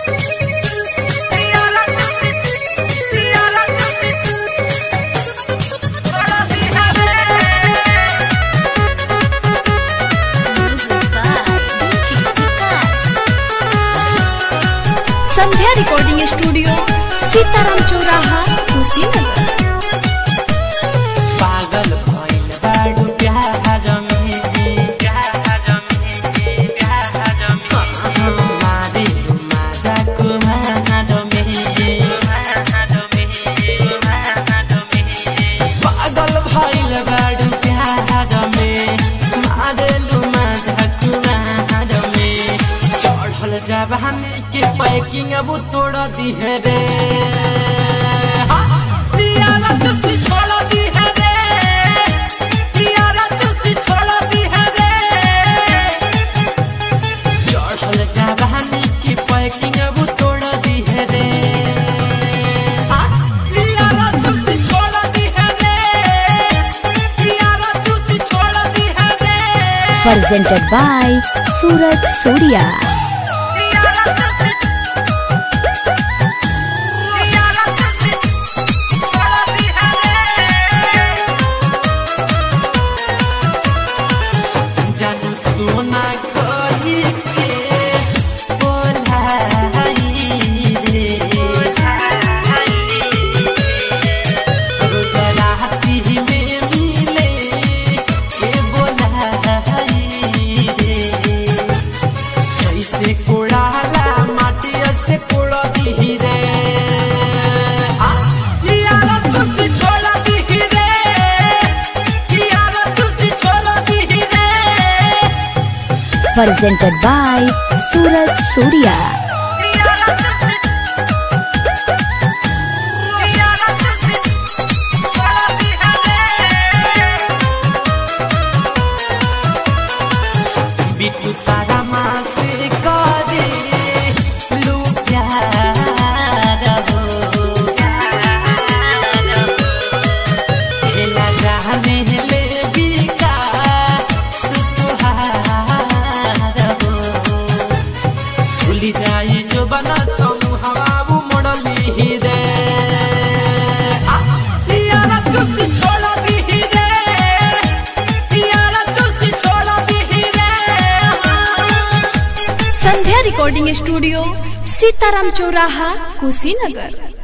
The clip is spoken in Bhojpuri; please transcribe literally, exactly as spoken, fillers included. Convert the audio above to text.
संध्या रिकॉर्डिंग स्टूडियो सीताराम चौराहा कुशीनगर। पागल भइल बाडू प्यार में प्यार में प्यार में मारे माजा कुमार में कुमार में कुमार में पागल भइल बाडू प्यार में मारे माजा कुमार में चढ़ल जवानी के पैकिंग अब तोड़ दी है रे दियारा तुझे छोड़ दी है रे दियारा तुझे छोड़ दी है रे चढ़ल जवानी की पैकिंग अब तोड़ दी है रे दियारा तुझे छोड़ दी है रे दियारा तुझे छोड़ दी है रे। Presented by Suraj Surya। जानू सोना कही के बोलाई रे रोज राती में मिले के बोलाई रे जैसे कोड़ाला माटी से कोड़ दी रे यारा तुझे छोड़ दी रे यारा तुझे छोड़ दी रे। Presented by Suraj Surya। Bittu सारा माँ से करे लू प्यार हो खेला जाने ले बिका सुतुहार हो झूली जाई जो बना तुम हवा मोड़ली ही रे यारा तुझे छोड़ दी रे यारा तुझे छोड़ दी रे। संध्या रिकॉर्डिंग स्टूडियो सीताराम चौराहा कुशीनगर।